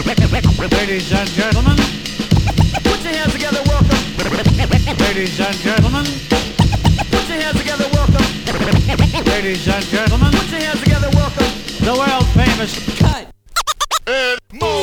Ladies and gentlemen, put your hands together, welcome. ladies and gentlemen, Put your hands together, welcome. ladies and gentlemen, Put your hands together, welcome. the world famous Cut. And move.